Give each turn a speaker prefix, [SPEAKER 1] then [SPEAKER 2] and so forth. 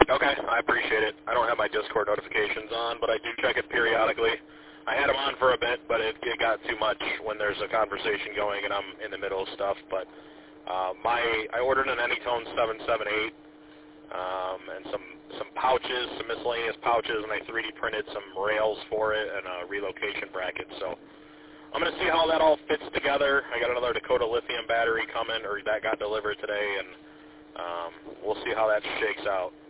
[SPEAKER 1] Okay, I appreciate it. I don't have my Discord notifications on, but I do check it periodically. I had them on for a bit, but it got too much when there's a conversation going and I'm in the middle of stuff. But I ordered an Anytone 778 and some pouches, some miscellaneous pouches, and I 3D printed some rails for it and a relocation bracket. So I'm going to see how that all fits together. I got another Dakota lithium battery coming, or that got delivered today, and we'll see how that shakes out.